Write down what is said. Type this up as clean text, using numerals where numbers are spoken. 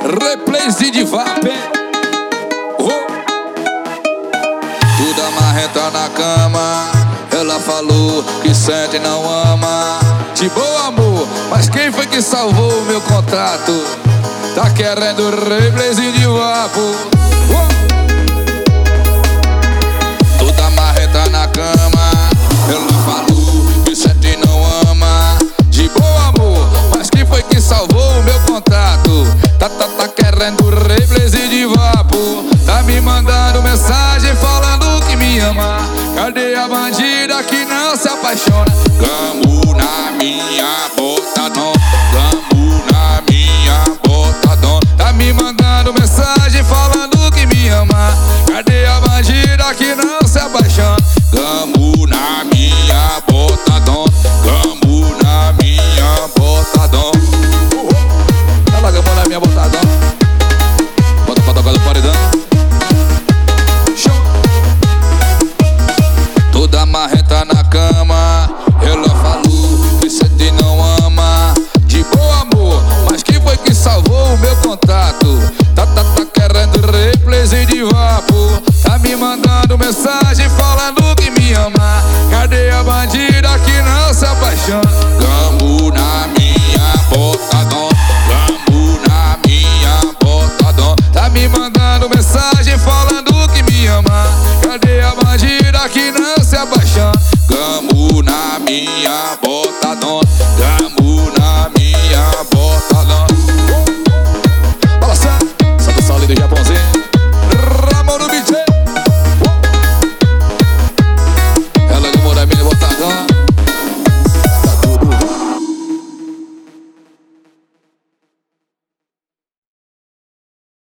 Replays de VAP. Tudo amarreta na cama. Ela falou que sente e não ama. De boa, amor, mas quem foi que salvou o meu contrato? Tá querendo replays de VAP. Tudo amarreta na cama. Ela falou que sente e não ama. De boa, amor, mas quem foi que salvou o meu contrato? Tá querendo replays de VAP. Tá me mandando mensagem falando que me ama. Cadê a bandida que não se apaixona? Glamour na minha boca, não.